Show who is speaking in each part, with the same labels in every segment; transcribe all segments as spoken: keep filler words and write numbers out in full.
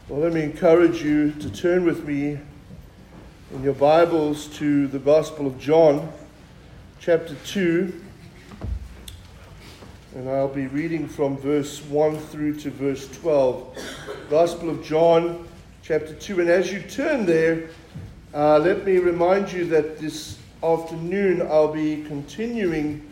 Speaker 1: Well, let me encourage you to turn with me in your Bibles to the Gospel of John, chapter two. And I'll be reading from verse one through to verse twelve. Gospel of John, chapter two. And as you turn there, uh, let me remind you that this afternoon I'll be continuing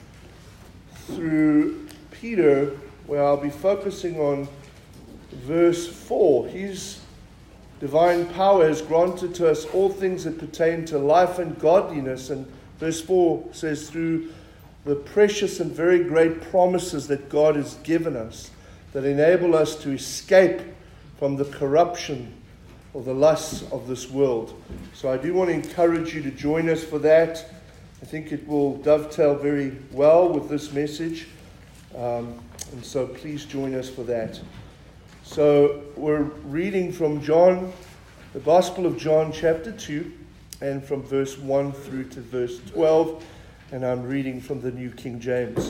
Speaker 1: through Peter, where I'll be focusing on verse four. His divine power has granted to us all things that pertain to life and godliness. And verse four says, through the precious and very great promises that God has given us, that enable us to escape from the corruption or the lusts of this world. So I do want to encourage you to join us for that. I think it will dovetail very well with this message. Um, and so please join us for that. So we're reading from John, the Gospel of John, chapter two, and from verse one through to verse twelve. And I'm reading from the New King James.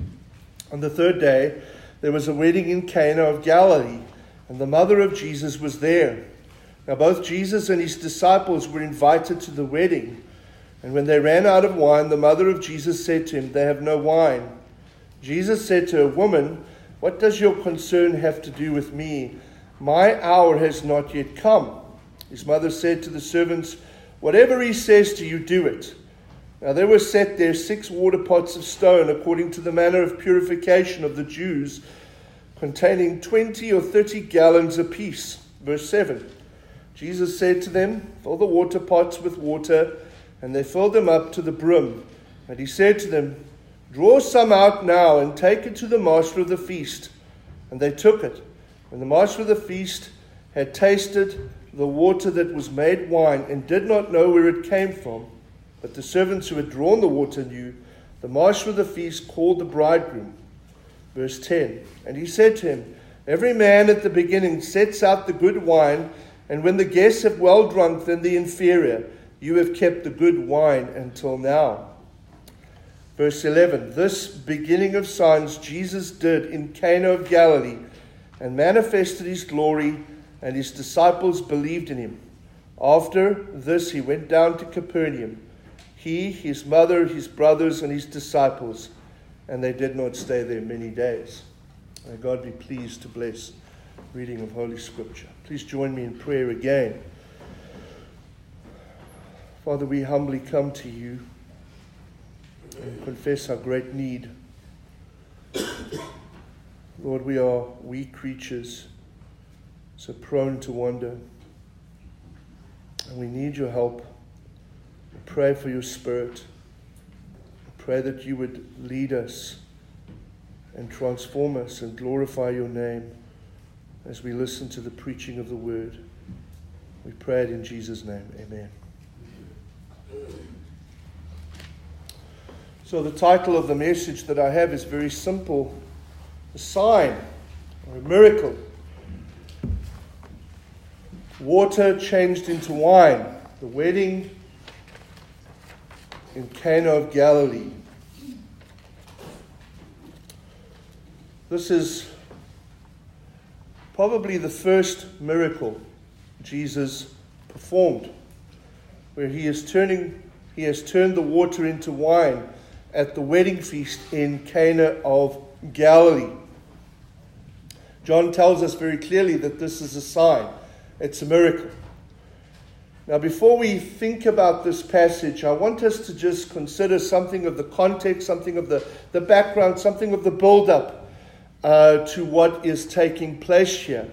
Speaker 1: On the third day, there was a wedding in Cana of Galilee, and the mother of Jesus was there. Now both Jesus and his disciples were invited to the wedding. And when they ran out of wine, the mother of Jesus said to him, "They have no wine." Jesus said to her, "Woman, what does your concern have to do with me? My hour has not yet come." His mother said to the servants, "Whatever he says to you, do it." Now there were set there six water pots of stone, according to the manner of purification of the Jews, containing twenty or thirty gallons apiece. Verse seven. Jesus said to them, "Fill the water pots with water," and they filled them up to the brim. And he said to them, "Draw some out now and take it to the master of the feast." And they took it. When the master of the feast had tasted the water that was made wine and did not know where it came from, but the servants who had drawn the water knew, the master of the feast called the bridegroom. Verse ten. And he said to him, "Every man at the beginning sets out the good wine, and when the guests have well drunk, then the inferior. You have kept the good wine until now." Verse eleven. This beginning of signs Jesus did in Cana of Galilee, and manifested his glory, and his disciples believed in him. After this he went down to Capernaum, he, his mother, his brothers, and his disciples, and they did not stay there many days. May God be pleased to bless reading of Holy Scripture. Please join me in prayer again. Father, we humbly come to you and confess our great need. Lord, we are weak creatures, so prone to wander, and we need your help. We pray for your Spirit. We pray that you would lead us and transform us and glorify your name as we listen to the preaching of the word. We pray it in Jesus' name. Amen. So the title of the message that I have is very simple: a sign or a miracle. Water changed into wine. The wedding in Cana of Galilee. This is probably the first miracle Jesus performed, where he is turning, he has turned the water into wine at the wedding feast in Cana of Galilee. John tells us very clearly that this is a sign. It's a miracle. Now, before we think about this passage, I want us to just consider something of the context, something of the, the background, something of the build-up uh, to what is taking place here.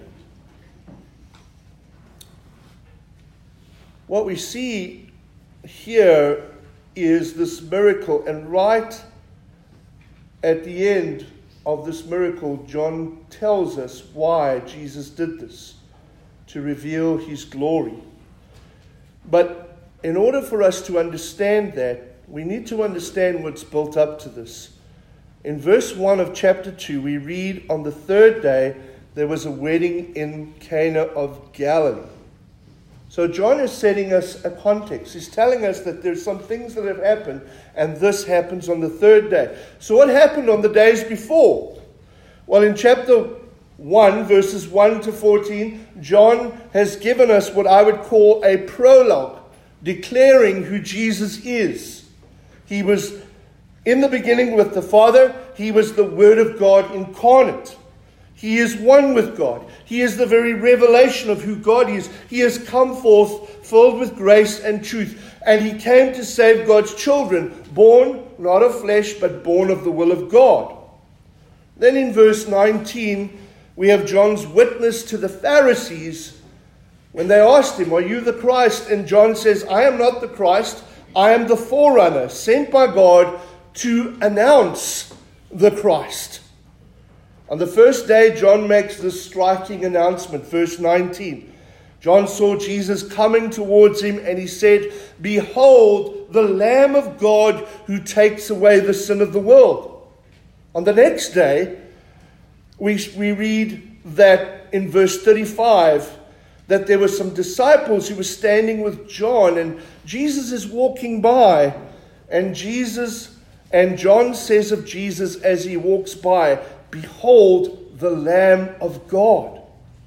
Speaker 1: What we see here is this miracle, and right at the end of this miracle, John tells us why Jesus did this, to reveal his glory. But in order for us to understand that, we need to understand what's built up to this. In verse one of chapter two, we read, "On the third day, there was a wedding in Cana of Galilee." So John is setting us a context. He's telling us that there's some things that have happened, and this happens on the third day. So what happened on the days before? Well, in chapter one, verses one to fourteen, John has given us what I would call a prologue, declaring who Jesus is. He was in the beginning with the Father. He was the Word of God incarnate. He is one with God. He is the very revelation of who God is. He has come forth filled with grace and truth. And he came to save God's children, born not of flesh, but born of the will of God. Then in verse nineteen, we have John's witness to the Pharisees when they asked him, "Are you the Christ?" And John says, "I am not the Christ. I am the forerunner sent by God to announce the Christ." On the first day, John makes this striking announcement. Verse nineteen. John saw Jesus coming towards him, and he said, "Behold, the Lamb of God who takes away the sin of the world." On the next day, we, we read that in verse thirty-five, that there were some disciples who were standing with John, and Jesus is walking by, and Jesus, and John says of Jesus as he walks by, "Behold, the Lamb of God."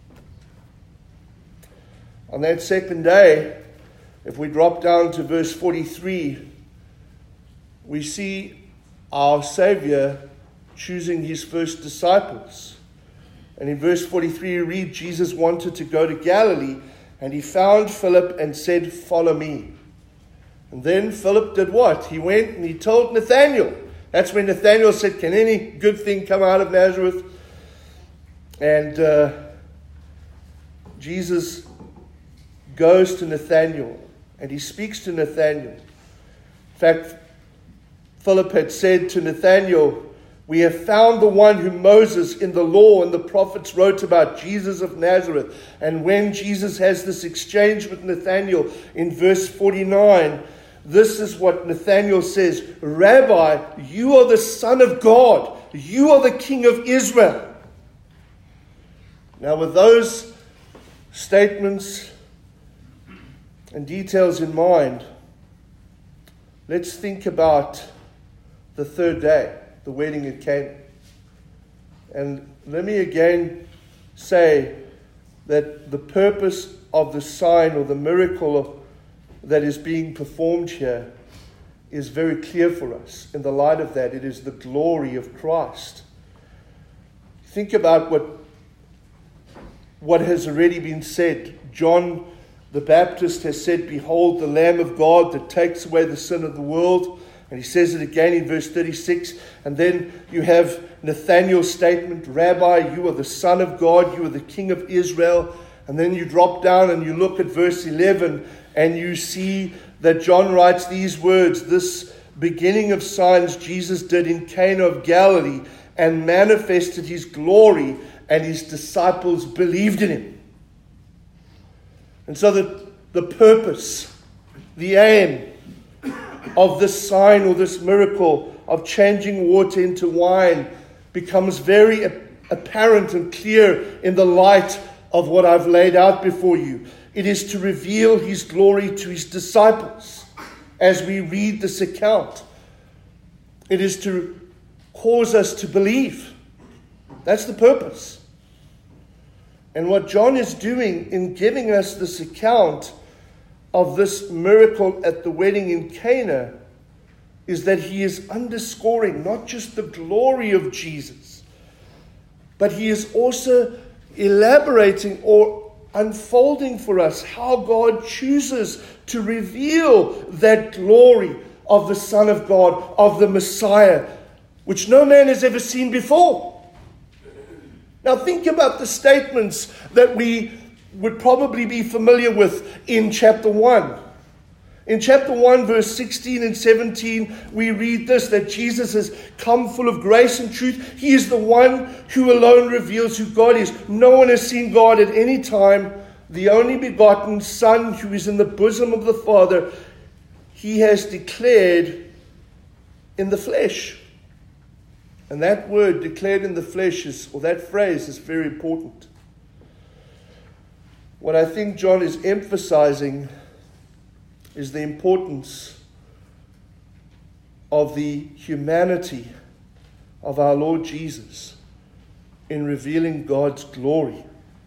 Speaker 1: On that second day, if we drop down to verse forty-three, we see our Savior choosing his first disciples. And in verse forty-three, we read, Jesus wanted to go to Galilee, and he found Philip and said, "Follow me." And then Philip did what? He went and he told Nathanael. That's when Nathanael said, "Can any good thing come out of Nazareth?" And uh, Jesus goes to Nathanael, and he speaks to Nathanael. In fact, Philip had said to Nathanael, "We have found the one whom Moses in the law and the prophets wrote about, Jesus of Nazareth." And when Jesus has this exchange with Nathanael in verse forty-nine, this is what Nathanael says, "Rabbi, you are the Son of God. You are the King of Israel." Now, with those statements and details in mind, let's think about the third day, the wedding at Cana. And let me again say that the purpose of the sign or the miracle that is being performed here is very clear for us. In the light of that, it is the glory of Christ. Think about what, what has already been said. John the Baptist has said, "Behold, the Lamb of God that takes away the sin of the world." And he says it again in verse thirty-six. And then you have Nathanael's statement, "Rabbi, you are the Son of God. You are the King of Israel." And then you drop down and you look at verse eleven, and you see that John writes these words, "This beginning of signs Jesus did in Cana of Galilee and manifested his glory, and his disciples believed in him." And so the, the purpose, the aim of this sign or this miracle of changing water into wine becomes very apparent and clear in the light of what I've laid out before you. It is to reveal his glory to his disciples as we read this account. It is to cause us to believe. That's the purpose. And what John is doing in giving us this account of this miracle at the wedding in Cana is that he is underscoring not just the glory of Jesus, but he is also elaborating or unfolding for us how God chooses to reveal that glory of the Son of God, of the Messiah, which no man has ever seen before. Now think about the statements that we would probably be familiar with in chapter one. In chapter one, verse sixteen and seventeen, we read this, that Jesus has come full of grace and truth. He is the one who alone reveals who God is. No one has seen God at any time. The only begotten Son who is in the bosom of the Father, he has declared in the flesh. And that word, declared in the flesh, is, or that phrase is very important. What I think John is emphasizing is the importance of the humanity of our Lord Jesus. in revealing God's glory.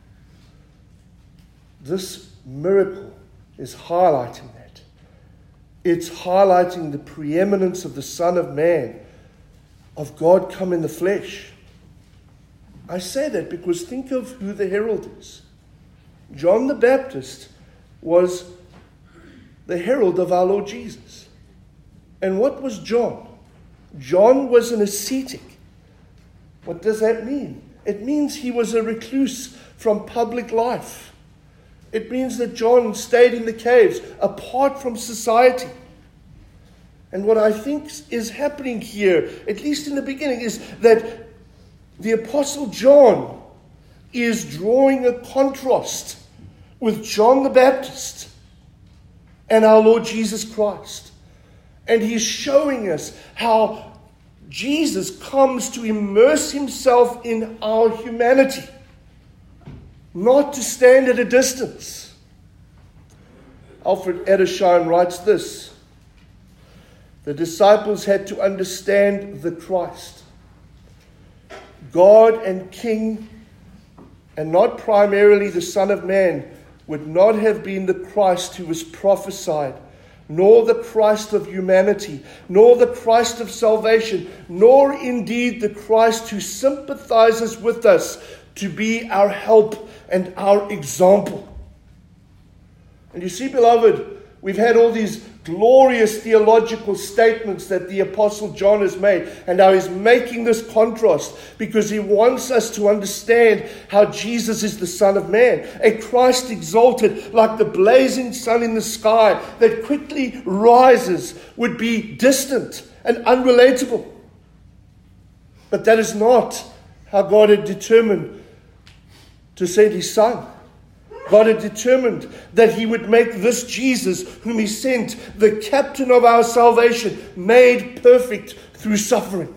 Speaker 1: This miracle is highlighting that. It's highlighting the preeminence of the Son of Man, of God come in the flesh. I say that because think of who the herald is. John the Baptist was the herald of our Lord Jesus. And what was John? John was an ascetic. What does that mean? It means he was a recluse from public life. It means that John stayed in the caves, apart from society. And what I think is happening here, at least in the beginning, is that the Apostle John is drawing a contrast with John the Baptist and our Lord Jesus Christ. And he's showing us how Jesus comes to immerse himself in our humanity, not to stand at a distance. Alfred Edersheim writes this: the disciples had to understand the Christ, God and King, and not primarily the Son of Man, would not have been the Christ who was prophesied, nor the Christ of humanity, nor the Christ of salvation, nor indeed the Christ who sympathizes with us to be our help and our example. And you see, beloved, we've had all these glorious theological statements that the Apostle John has made, and now he's making this contrast because he wants us to understand how Jesus is the Son of Man, a Christ exalted like the blazing sun in the sky that quickly rises, would be distant and unrelatable. But that is not how God had determined to send his Son. God had determined that he would make this Jesus, whom he sent, the captain of our salvation, made perfect through suffering.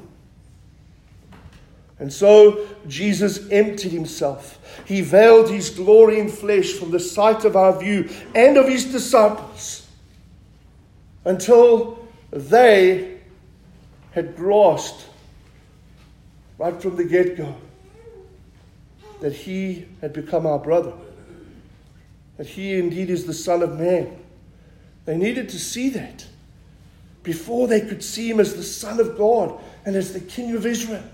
Speaker 1: And so Jesus emptied himself. He veiled his glory in flesh from the sight of our view and of his disciples, until they had grasped right from the get-go that he had become our brother, that he indeed is the Son of Man. They needed to see that before they could see him as the Son of God and as the King of Israel.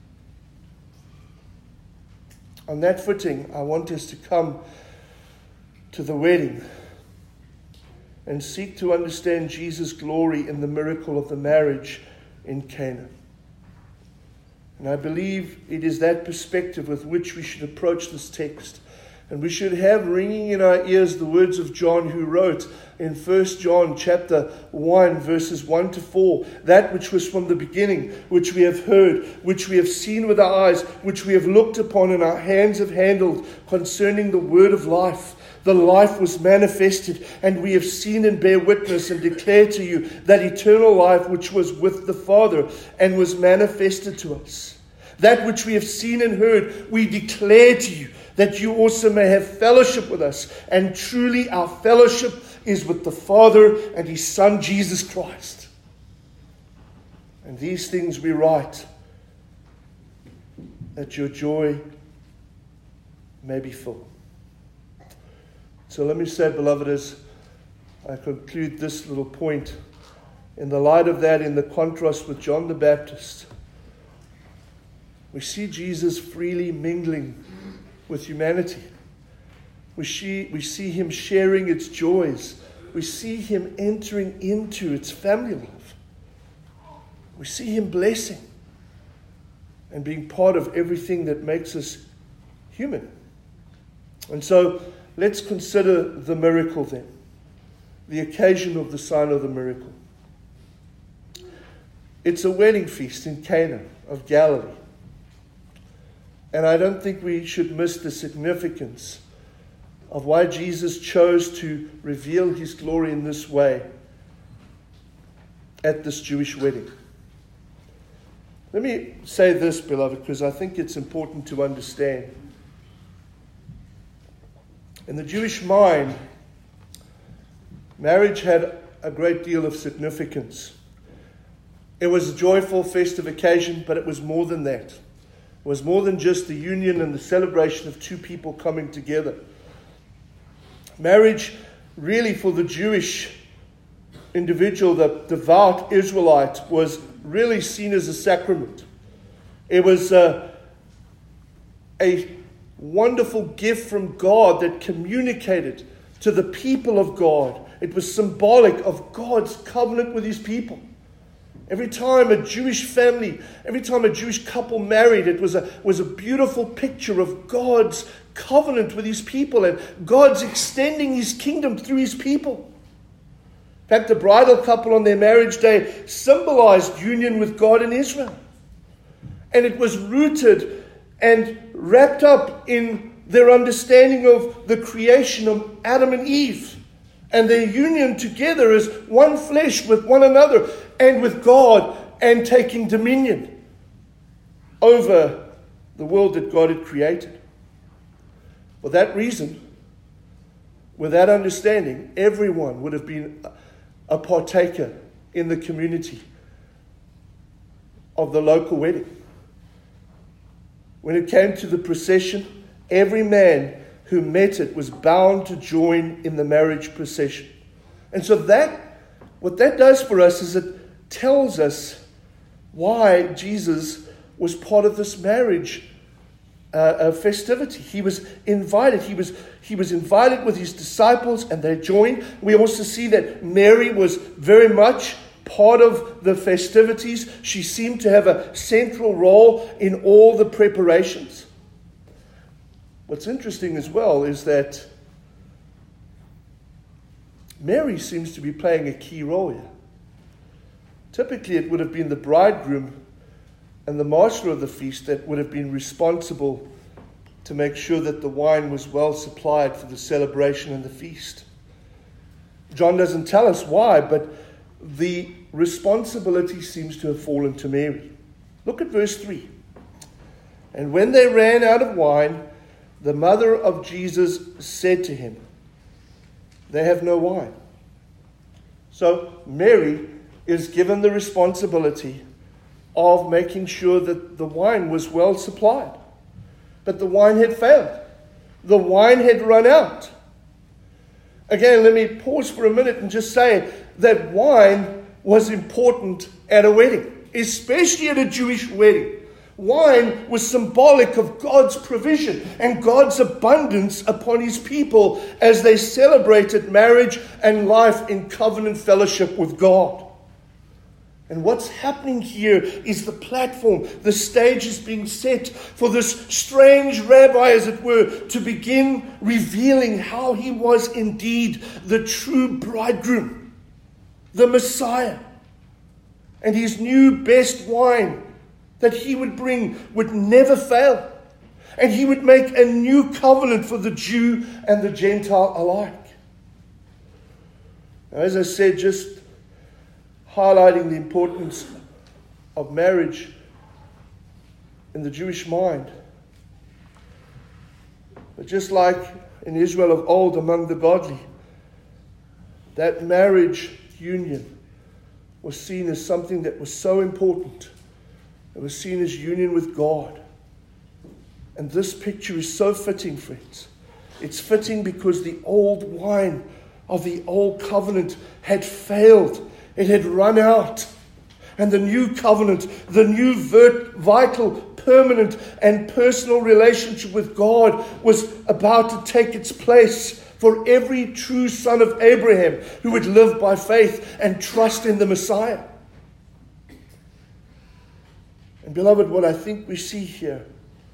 Speaker 1: On that footing, I want us to come to the wedding and seek to understand Jesus' glory in the miracle of the marriage in Cana. And I believe it is that perspective with which we should approach this text. And we should have ringing in our ears the words of John, who wrote in First John chapter one, verses one to four, that which was from the beginning, which we have heard, which we have seen with our eyes, which we have looked upon and our hands have handled, concerning the word of life. The life was manifested, and we have seen and bear witness and declare to you that eternal life which was with the Father and was manifested to us. That which we have seen and heard, we declare to you, that you also may have fellowship with us. And truly our fellowship is with the Father and his Son, Jesus Christ. And these things we write, that your joy may be full. So let me say, beloved, as I conclude this little point, in the light of that, in the contrast with John the Baptist, we see Jesus freely mingling with humanity. We see, we see him sharing its joys. We see him entering into its family life. We see him blessing and being part of everything that makes us human. And so let's consider the miracle then, the occasion of the sign of the miracle. It's a wedding feast in Cana of Galilee. And I don't think we should miss the significance of why Jesus chose to reveal his glory in this way at this Jewish wedding. Let me say this, beloved, because I think it's important to understand. In the Jewish mind, marriage had a great deal of significance. It was a joyful, festive occasion, but it was more than that. was more than just the union and the celebration of two people coming together. Marriage, really, for the Jewish individual, the devout Israelite, was really seen as a sacrament. It was a, a wonderful gift from God that communicated to the people of God. It was symbolic of God's covenant with his people. Every time a Jewish family, every time a Jewish couple married, it was a, was a beautiful picture of God's covenant with his people and God's extending his kingdom through his people. In fact, the bridal couple on their marriage day symbolized union with God and Israel. And it was rooted and wrapped up in their understanding of the creation of Adam and Eve and their union together as one flesh with one another and with God, and taking dominion over the world that God had created. For that reason, with that understanding, everyone would have been a partaker in the community of the local wedding. When it came to the procession, every man who met it was bound to join in the marriage procession. And so that, what that does for us is it tells us why Jesus was part of this marriage uh, uh, festivity. He was invited. He was, he was invited with his disciples and they joined. We also see that Mary was very much part of the festivities. She seemed to have a central role in all the preparations. What's interesting as well is that Mary seems to be playing a key role here. Typically, it would have been the bridegroom and the master of the feast that would have been responsible to make sure that the wine was well supplied for the celebration and the feast. John doesn't tell us why, but the responsibility seems to have fallen to Mary. Look at verse three. And when they ran out of wine, the mother of Jesus said to him, "They have no wine." So Mary is given the responsibility of making sure that the wine was well supplied. But the wine had failed. The wine had run out. Again, let me pause for a minute and just say that wine was important at a wedding, especially at a Jewish wedding. Wine was symbolic of God's provision and God's abundance upon his people as they celebrated marriage and life in covenant fellowship with God. And what's happening here is the platform, the stage is being set for this strange rabbi, as it were, to begin revealing how he was indeed the true bridegroom, the Messiah. And his new best wine that he would bring would never fail. And he would make a new covenant for the Jew and the Gentile alike. Now, as I said, just highlighting the importance of marriage in the Jewish mind. But just like in Israel of old among the godly, that marriage union was seen as something that was so important. It was seen as union with God. And this picture is so fitting, friends. It's fitting because the old wine of the old covenant had failed. It had run out. And the new covenant, the new vert, vital, permanent and personal relationship with God was about to take its place for every true son of Abraham who would live by faith and trust in the Messiah. And beloved, what I think we see here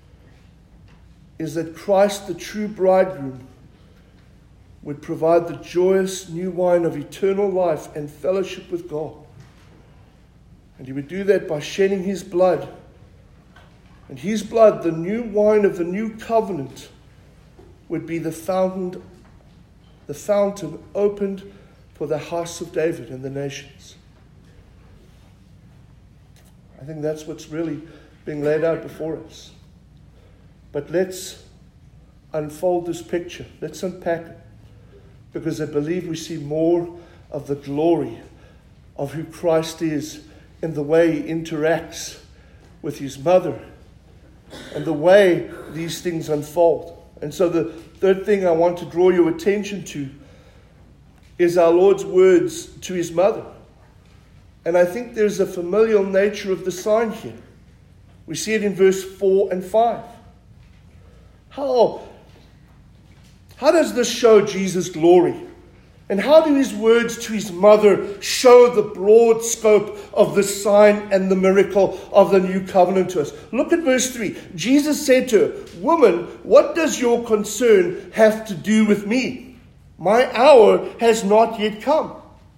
Speaker 1: is that Christ, the true bridegroom, would provide the joyous new wine of eternal life and fellowship with God. And he would do that by shedding his blood. And his blood, the new wine of the new covenant, would be the fountain, the fountain opened for the house of David and the nations. I think that's what's really being laid out before us. But let's unfold this picture. Let's unpack it. Because I believe we see more of the glory of who Christ is in the way he interacts with his mother and the way these things unfold. And so the third thing I want to draw your attention to is our Lord's words to his mother. And I think there's a familial nature of the sign here. We see it in verse four and five. How, how does this show Jesus' glory? And how do his words to his mother show the broad scope of the sign and the miracle of the new covenant to us? Look at verse three. Jesus said to her, "Woman, what does your concern have to do with me? My hour has not yet come."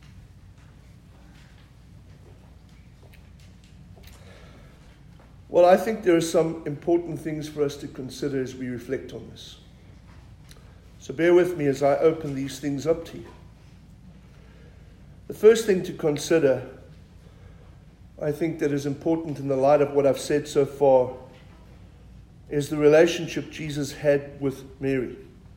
Speaker 1: Well, I think there are some important things for us to consider as we reflect on this. So bear with me as I open these things up to you. The first thing to consider, I think, that is important in the light of what I've said so far, is the relationship Jesus had with Mary.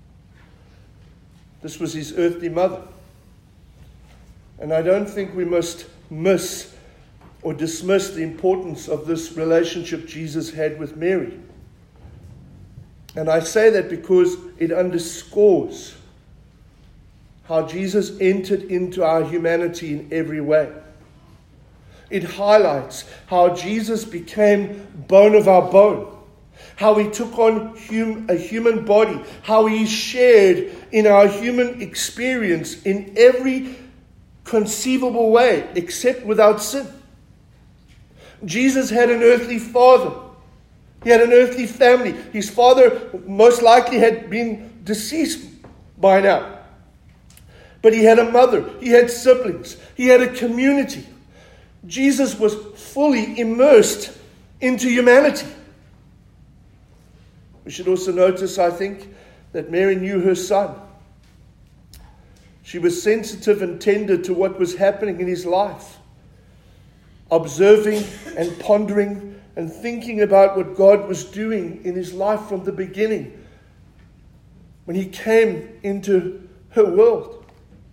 Speaker 1: This was his earthly mother. And I don't think we must miss or dismiss the importance of this relationship Jesus had with Mary. And I say that because it underscores how Jesus entered into our humanity in every way. It highlights how Jesus became bone of our bone, how he took on hum, a human body, how he shared in our human experience in every conceivable way, except without sin. Jesus had an earthly father. He had an earthly family. His father most likely had been deceased by now. But he had a mother. He had siblings. He had a community. Jesus was fully immersed into humanity. We should also notice, I think, that Mary knew her son. She was sensitive and tender to what was happening in his life, observing and pondering and thinking about what God was doing in his life from the beginning when he came into her world.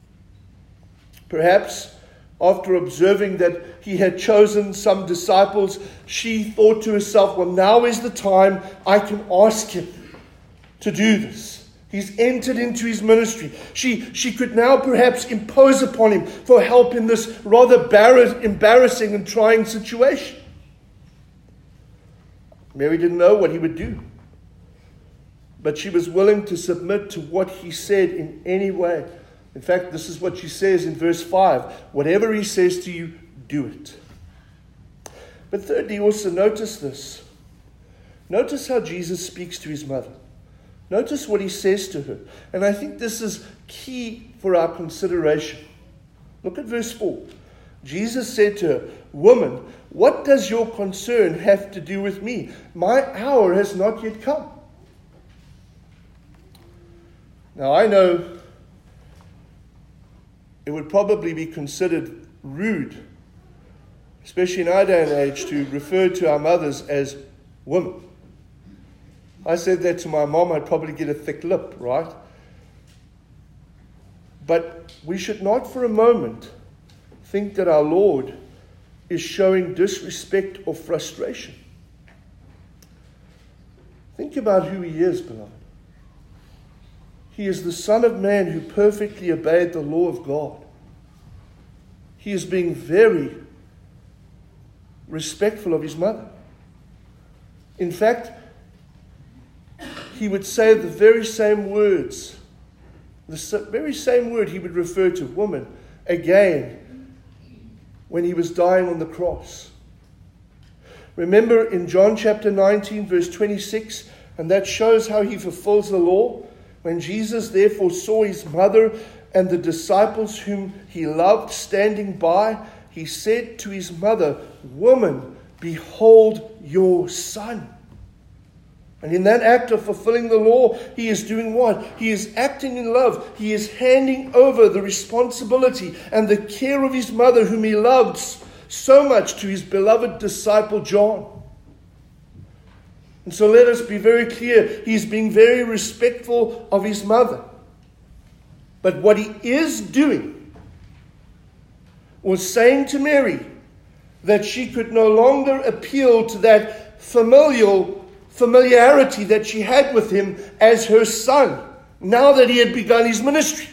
Speaker 1: Perhaps after observing that he had chosen some disciples, she thought to herself, well, now is the time I can ask him to do this. He's entered into his ministry. She, she could now perhaps impose upon him for help in this rather embarrassing and trying situation. Mary didn't know what he would do, but she was willing to submit to what he said in any way. In fact, this is what she says in verse five. Whatever he says to you, do it. But thirdly, also notice this. Notice how Jesus speaks to his mother. Notice what he says to her. And I think this is key for our consideration. Look at verse four. Jesus said to her, "Woman, what does your concern have to do with me? My hour has not yet come." Now, I know it would probably be considered rude, especially in our day and age, to refer to our mothers as women. I said that to my mom, I'd probably get a thick lip, right? But we should not for a moment think that our Lord is showing disrespect or frustration. Think about who he is, beloved. He is the Son of Man who perfectly obeyed the law of God. He is being very respectful of his mother. In fact, he would say the very same words, the very same word he would refer to woman again when he was dying on the cross. Remember in John chapter nineteen, verse twenty-six, and that shows how he fulfills the law. When Jesus therefore saw his mother and the disciples whom he loved standing by, he said to his mother, "Woman, behold your son." And in that act of fulfilling the law, he is doing what? He is acting in love. He is handing over the responsibility and the care of his mother, whom he loved so much, to his beloved disciple John. And so let us be very clear. He's being very respectful of his mother. But what he is doing was saying to Mary that she could no longer appeal to that familial familiarity that she had with him as her son, now that he had begun his ministry.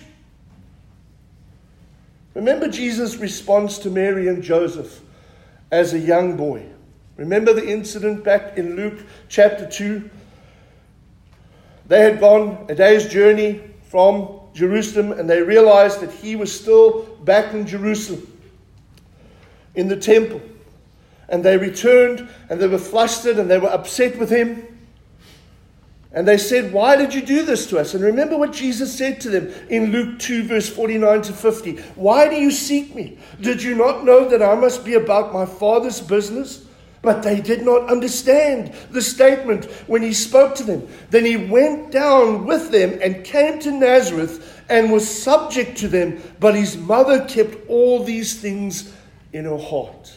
Speaker 1: Remember Jesus' response to Mary and Joseph as a young boy. Remember the incident back in Luke chapter two? They had gone a day's journey from Jerusalem, and they realized that he was still back in Jerusalem, in the temple. And they returned, and they were flustered, and they were upset with him. And they said, "Why did you do this to us?" And remember what Jesus said to them in Luke two, verse forty-nine to fifty. "Why do you seek me? Did you not know that I must be about my Father's business?" But they did not understand the statement when he spoke to them. Then he went down with them and came to Nazareth and was subject to them. But his mother kept all these things in her heart.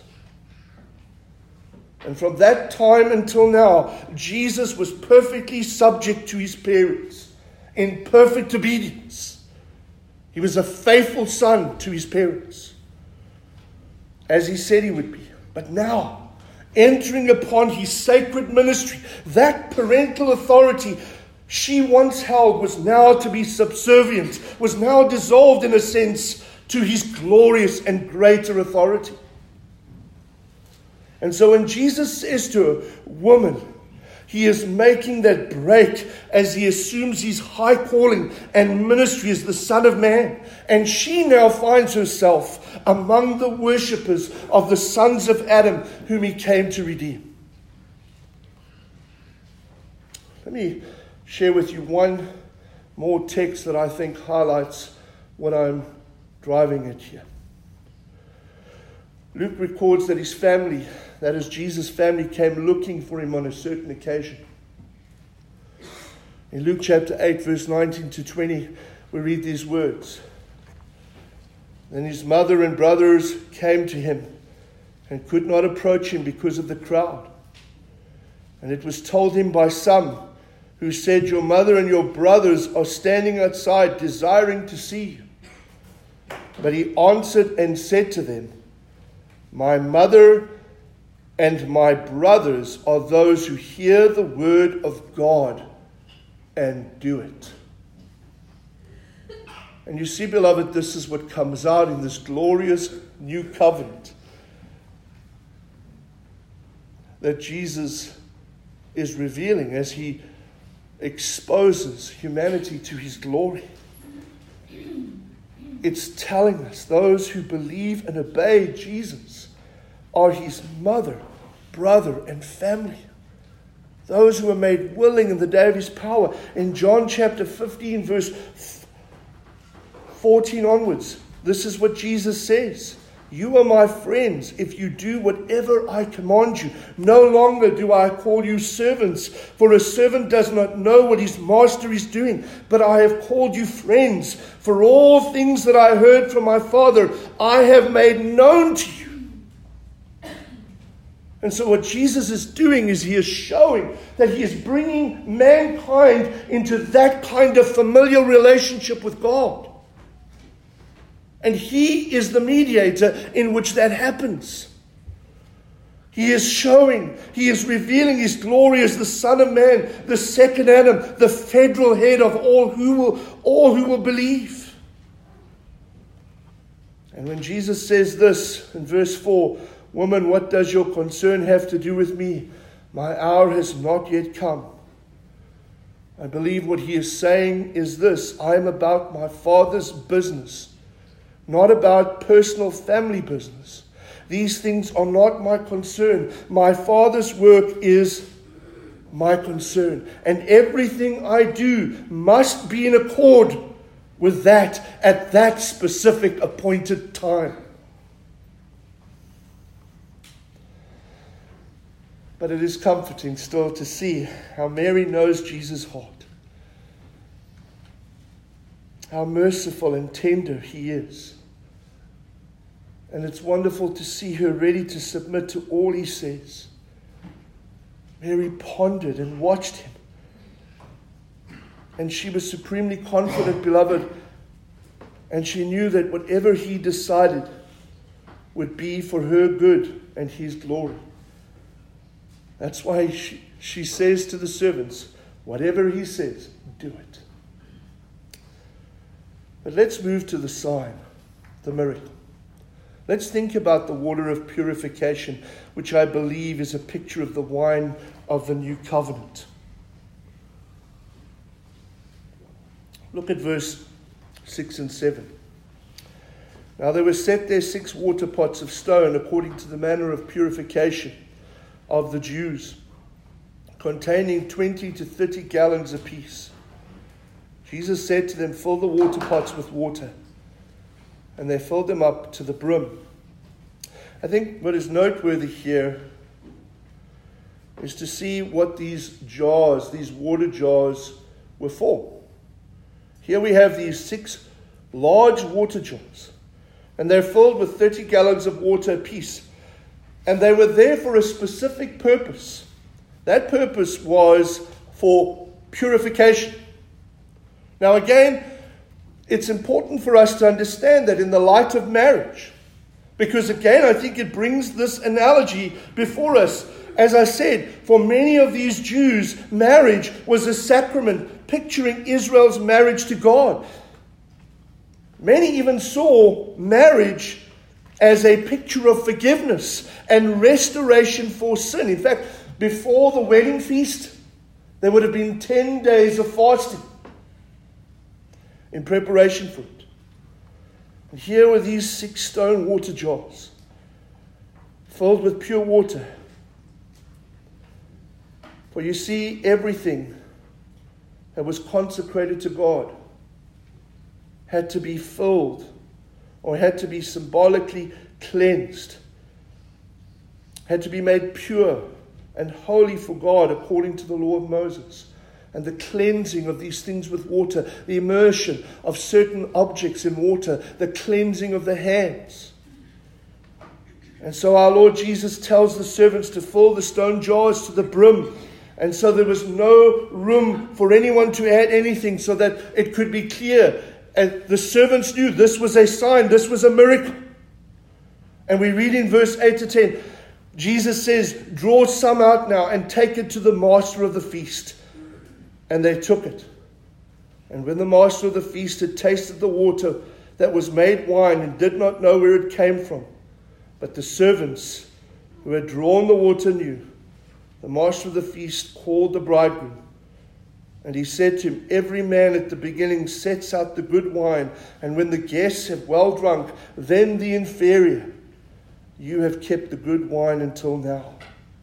Speaker 1: And from that time until now, Jesus was perfectly subject to his parents, in perfect obedience. He was a faithful son to his parents, as he said he would be. But now, entering upon his sacred ministry, that parental authority she once held was now to be subservient, was now dissolved in a sense to his glorious and greater authority. And so when Jesus says to her, "Woman," he is making that break as he assumes his high calling and ministry as the Son of Man. And she now finds herself among the worshippers of the sons of Adam whom he came to redeem. Let me share with you one more text that I think highlights what I'm driving at here. Luke records that his family, that is Jesus' family, came looking for him on a certain occasion. In Luke chapter eight, verse nineteen to twenty, we read these words. Then his mother and brothers came to him and could not approach him because of the crowd. And it was told him by some who said, "Your mother and your brothers are standing outside desiring to see you." But he answered and said to them, "My mother and my brothers are those who hear the word of God and do it." And you see, beloved, this is what comes out in this glorious new covenant that Jesus is revealing as he exposes humanity to his glory. It's telling us those who believe and obey Jesus are his mother, brother, and family. Those who are made willing in the day of his power. In John chapter fifteen, verse fourteen onwards, this is what Jesus says. "You are my friends if you do whatever I command you. No longer do I call you servants, for a servant does not know what his master is doing. But I have called you friends, for all things that I heard from my Father I have made known to you." And so what Jesus is doing is he is showing that he is bringing mankind into that kind of familial relationship with God. And he is the mediator in which that happens. He is showing, he is revealing his glory as the Son of Man, the second Adam, the federal head of all who will, all who will believe. And when Jesus says this in verse four, "Woman, what does your concern have to do with me? My hour has not yet come." I believe what he is saying is this: I am about my Father's business, not about personal family business. These things are not my concern. My Father's work is my concern. And everything I do must be in accord with that at that specific appointed time. But it is comforting still to see how Mary knows Jesus' heart. How merciful and tender he is. And it's wonderful to see her ready to submit to all he says. Mary pondered and watched him. And she was supremely confident, beloved. And she knew that whatever he decided would be for her good and his glory. That's why she, she says to the servants, whatever he says, do it. But let's move to the sign, the miracle. Let's think about the water of purification, which I believe is a picture of the wine of the new covenant. Look at verse six and seven. Now there were set there six water pots of stone according to the manner of purification of the Jews, containing twenty to thirty gallons apiece. Jesus said to them, fill the water pots with water. And they filled them up to the brim. I think what is noteworthy here is to see what these jars, these water jars, were for. Here we have these six large water jars, and they're filled with thirty gallons of water apiece. And they were there for a specific purpose. That purpose was for purification. Now again, it's important for us to understand that in the light of marriage, because again, I think it brings this analogy before us. As I said, for many of these Jews, marriage was a sacrament picturing Israel's marriage to God. Many even saw marriage as a picture of forgiveness and restoration for sin. In fact, before the wedding feast, there would have been ten days of fasting in preparation for it. And here were these six stone water jars filled with pure water. For you see, everything that was consecrated to God had to be filled or had to be symbolically cleansed, had to be made pure and holy for God according to the law of Moses. And the cleansing of these things with water, the immersion of certain objects in water, the cleansing of the hands. And so our Lord Jesus tells the servants to fill the stone jars to the brim. And so there was no room for anyone to add anything so that it could be clear. And the servants knew this was a sign, this was a miracle. And we read in verse eight to ten, Jesus says, draw some out now and take it to the master of the feast. And they took it. And when the master of the feast had tasted the water that was made wine and did not know where it came from, but the servants who had drawn the water knew, the master of the feast called the bridegroom. And he said to him, every man at the beginning sets out the good wine, and when the guests have well drunk, then the inferior. You have kept the good wine until now.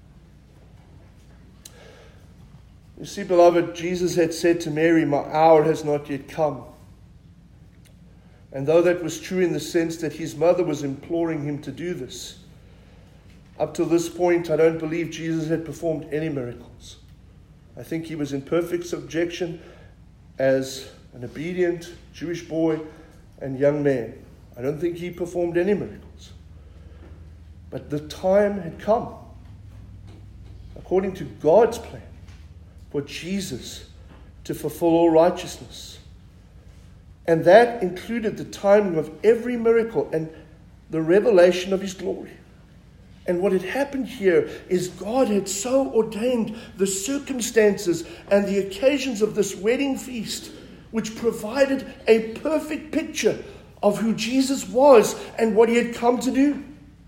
Speaker 1: You see, beloved, Jesus had said to Mary, my hour has not yet come. And though that was true in the sense that his mother was imploring him to do this, up to this point, I don't believe Jesus had performed any miracles. I think he was in perfect subjection as an obedient Jewish boy and young man. I don't think he performed any miracles. But the time had come, according to God's plan, for Jesus to fulfill all righteousness. And that included the timing of every miracle and the revelation of his glory. And what had happened here is God had so ordained the circumstances and the occasions of this wedding feast, which provided a perfect picture of who Jesus was and what he had come to do.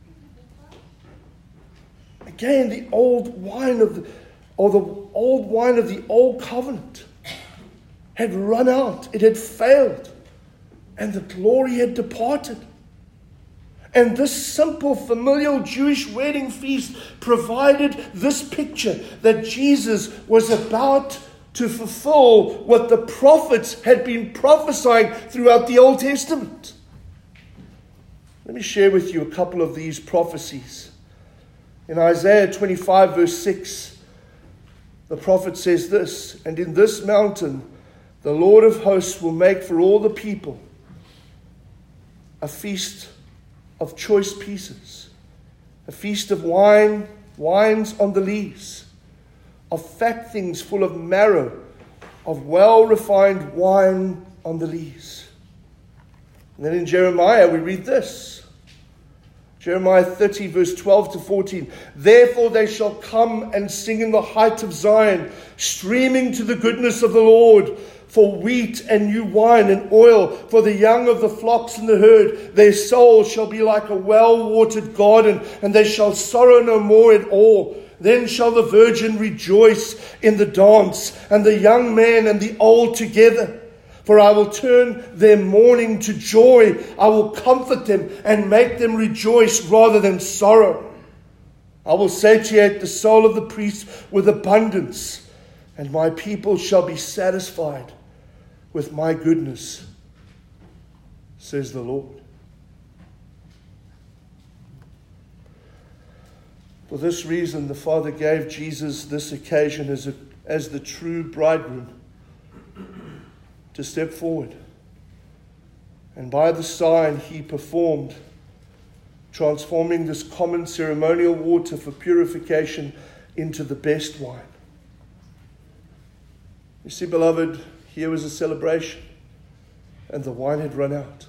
Speaker 1: Again, the old wine of the, or the old wine of the old covenant had run out. It had failed. And the glory had departed. And this simple familial Jewish wedding feast provided this picture that Jesus was about to fulfill what the prophets had been prophesying throughout the Old Testament. Let me share with you a couple of these prophecies. In Isaiah twenty-five verse six, the prophet says this, and in this mountain the Lord of hosts will make for all the people a feast of choice pieces, a feast of wine, wines on the lees, of fat things full of marrow, of well-refined wine on the lees. And then in Jeremiah we read this, Jeremiah thirty, verse twelve to fourteen. Therefore they shall come and sing in the height of Zion, streaming to the goodness of the Lord, for wheat and new wine and oil, for the young of the flocks and the herd. Their soul shall be like a well-watered garden, and they shall sorrow no more at all. Then shall the virgin rejoice in the dance, and the young man and the old together. For I will turn their mourning to joy. I will comfort them and make them rejoice rather than sorrow. I will satiate the soul of the priest with abundance, and my people shall be satisfied with my goodness, says the Lord. For this reason, the Father gave Jesus this occasion as, a, as the true bridegroom to step forward. And by the sign he performed, transforming this common ceremonial water for purification into the best wine. You see, beloved, here was a celebration, and the wine had run out.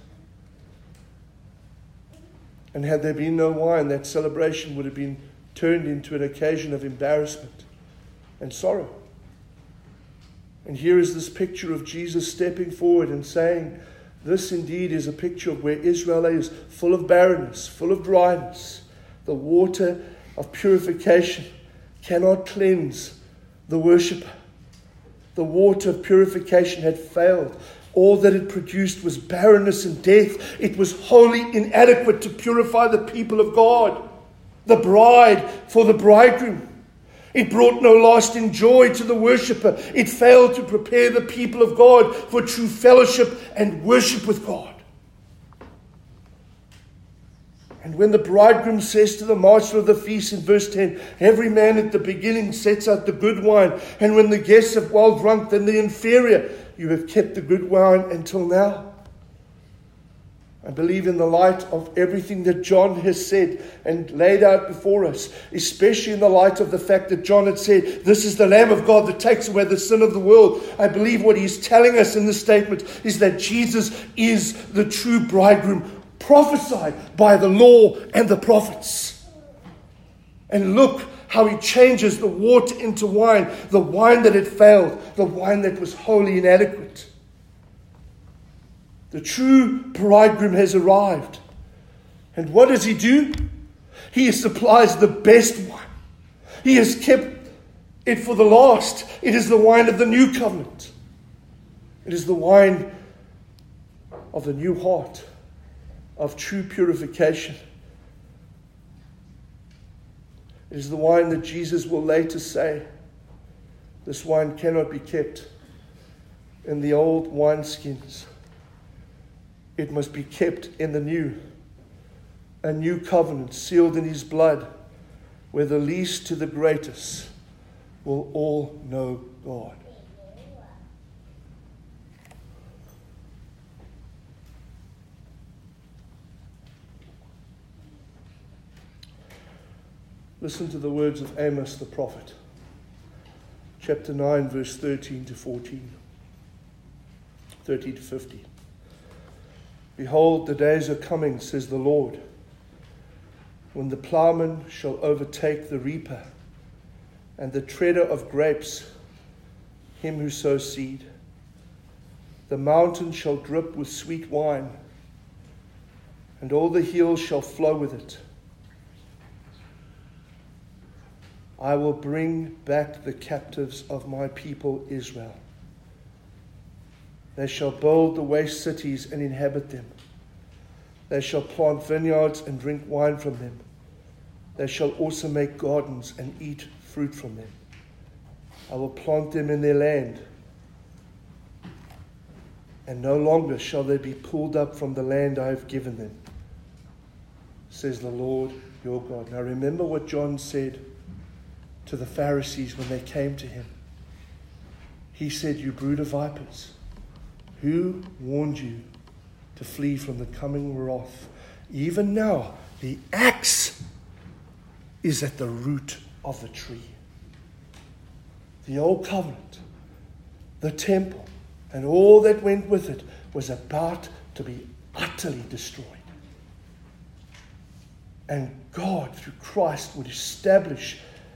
Speaker 1: And had there been no wine, that celebration would have been turned into an occasion of embarrassment and sorrow. And here is this picture of Jesus stepping forward and saying, this indeed is a picture of where Israel is, full of barrenness, full of dryness. The water of purification cannot cleanse the worshipper. The water of purification had failed. All that it produced was barrenness and death. It was wholly inadequate to purify the people of God, the bride for the bridegroom. It brought no lasting joy to the worshipper. It failed to prepare the people of God for true fellowship and worship with God. And when the bridegroom says to the master of the feast in verse ten, every man at the beginning sets out the good wine, and when the guests have well drunk, then the inferior, you have kept the good wine until now. I believe in the light of everything that John has said and laid out before us, especially in the light of the fact that John had said, this is the Lamb of God that takes away the sin of the world. I believe what he's telling us in this statement is that Jesus is the true bridegroom, prophesied by the law and the prophets. And look how he changes the water into wine, the wine that had failed, the wine that was wholly inadequate. The true bridegroom has arrived. And what does he do? He supplies the best wine. He has kept it for the last. It is the wine of the new covenant. It is the wine of the new heart, of true purification. It is the wine that Jesus will later say, this wine cannot be kept in the old wineskins. It must be kept in the new, a new covenant sealed in his blood, where the least to the greatest will all know God. Listen to the words of Amos the prophet, chapter nine, verse thirteen to fourteen, thirteen to fifteen. Behold, the days are coming, says the Lord, when the plowman shall overtake the reaper, and the treader of grapes him who sows seed. The mountain shall drip with sweet wine, and all the hills shall flow with it. I will bring back the captives of my people Israel. They shall build the waste cities and inhabit them. They shall plant vineyards and drink wine from them. They shall also make gardens and eat fruit from them. I will plant them in their land, and no longer shall they be pulled up from the land I have given them, says the Lord your God. Now remember what John said to the Pharisees when they came to him. He said, you brood of vipers, who warned you to flee from the coming wrath? Even now, the axe is at the root of the tree. The old covenant, the temple, and all that went with it was about to be utterly destroyed. And God, through Christ, would establish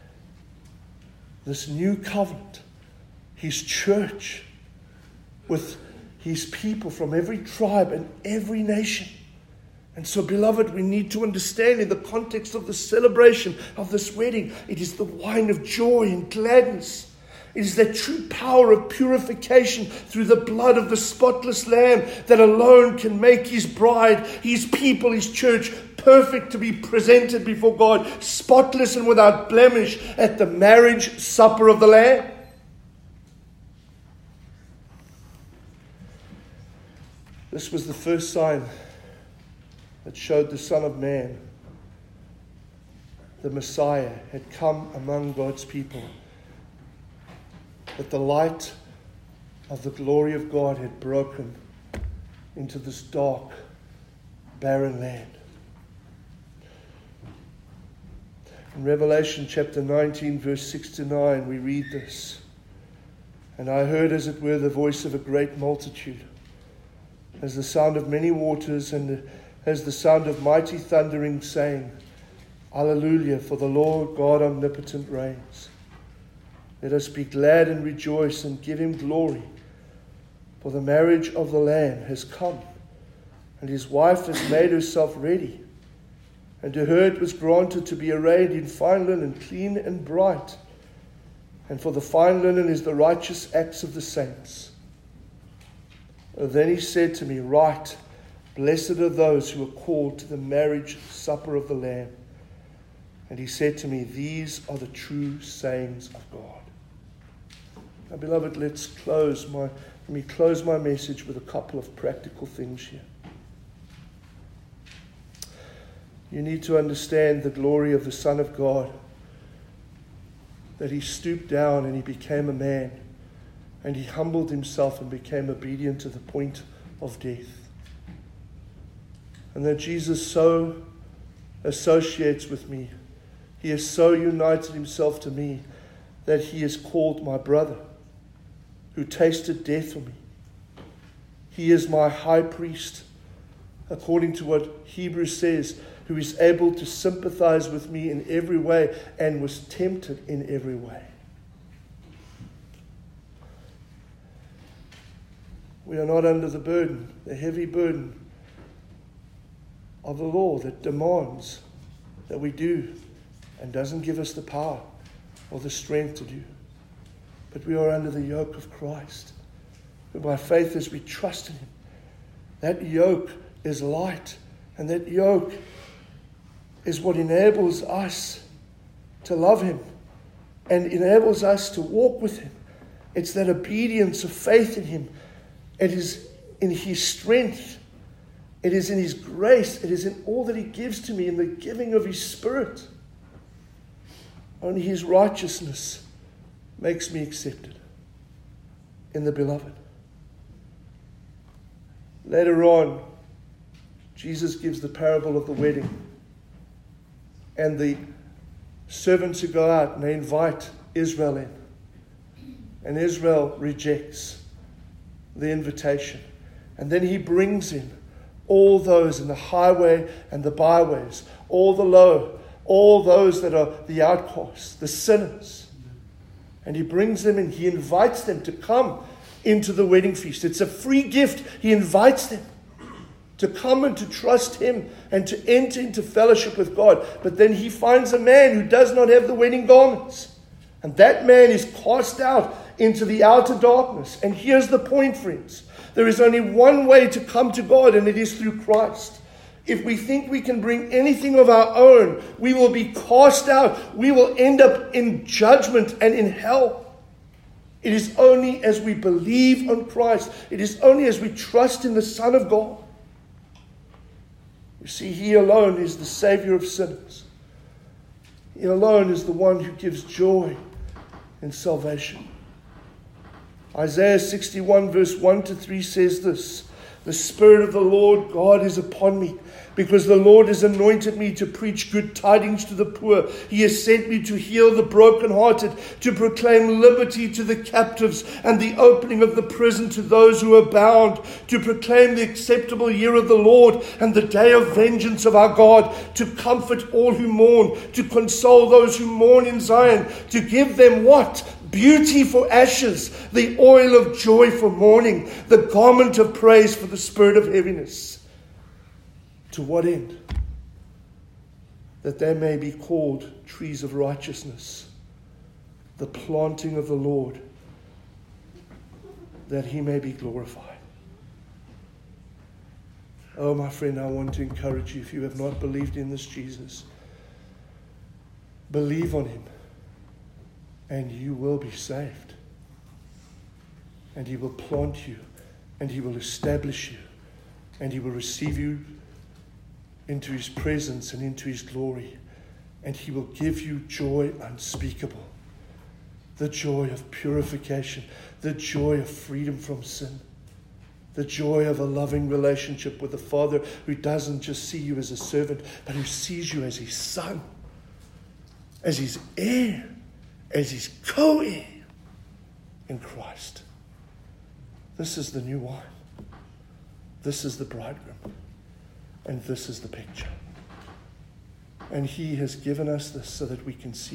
Speaker 1: this new covenant, his church, with his people from every tribe and every nation. And so, beloved, we need to understand in the context of the celebration of this wedding, it is the wine of joy and gladness. It is that true power of purification through the blood of the spotless Lamb that alone can make his bride, his people, his church perfect to be presented before God, spotless and without blemish at the marriage supper of the Lamb. This was the first sign that showed the Son of Man, the Messiah, had come among God's people. That the light of the glory of God had broken into this dark, barren land. In Revelation chapter nineteen, verse six to nine, we read this. And I heard, as it were, the voice of a great multitude, as the sound of many waters, and as the sound of mighty thundering, saying, Alleluia, for the Lord God omnipotent reigns. Let us be glad and rejoice and give him glory, for the marriage of the Lamb has come, and his wife has made herself ready. And to her it was granted to be arrayed in fine linen, clean and bright. And for the fine linen is the righteous acts of the saints. And then he said to me, Write, blessed are those who are called to the marriage supper of the Lamb. And he said to me, These are the true sayings of God. Now, beloved, let's close my, let me close my message with a couple of practical things here. You need to understand the glory of the Son of God, that he stooped down and he became a man, and he humbled himself and became obedient to the point of death. And that Jesus so associates with me, he has so united himself to me, that he is called my brother, who tasted death for me. He is my high priest, according to what Hebrews says, who is able to sympathize with me in every way and was tempted in every way. We are not under the burden, the heavy burden of the law that demands that we do and doesn't give us the power or the strength to do. But we are under the yoke of Christ, who by faith, as we trust in him, that yoke is light, and that yoke is what enables us to love him and enables us to walk with him. It's that obedience of faith in him. It is in his strength. It is in his grace. It is in all that he gives to me, in the giving of his Spirit. Only his righteousness makes me accepted in the beloved. Later on, Jesus gives the parable of the wedding. And the servants who go out and they invite Israel in. And Israel rejects the invitation. And then he brings in all those in the highway and the byways, all the low, all those that are the outcasts, the sinners. And he brings them in. He invites them to come into the wedding feast. It's a free gift. He invites them to come and to trust him and to enter into fellowship with God. But then he finds a man who does not have the wedding garments. And that man is cast out into the outer darkness. And here's the point, friends. There is only one way to come to God, and it is through Christ. If we think we can bring anything of our own, we will be cast out. We will end up in judgment and in hell. It is only as we believe on Christ, it is only as we trust in the Son of God. You see, he alone is the Savior of sinners. He alone is the one who gives joy in salvation. Isaiah sixty-one verse one to three says this, The Spirit of the Lord God is upon me, because the Lord has anointed me to preach good tidings to the poor. He has sent me to heal the brokenhearted, to proclaim liberty to the captives and the opening of the prison to those who are bound, to proclaim the acceptable year of the Lord and the day of vengeance of our God, to comfort all who mourn, to console those who mourn in Zion, to give them what? Beauty for ashes, the oil of joy for mourning, the garment of praise for the spirit of heaviness. To what end? That they may be called trees of righteousness, the planting of the Lord, that he may be glorified. Oh, my friend, I want to encourage you, if you have not believed in this Jesus, believe on him, and you will be saved. And he will plant you, and he will establish you, and he will receive you into his presence and into his glory. And he will give you joy unspeakable. The joy of purification, the joy of freedom from sin, the joy of a loving relationship with the Father who doesn't just see you as a servant, but who sees you as his son, as his heir, as his co-heir in Christ. This is the new wine. This is the bridegroom. And this is the picture. And he has given us this so that we can see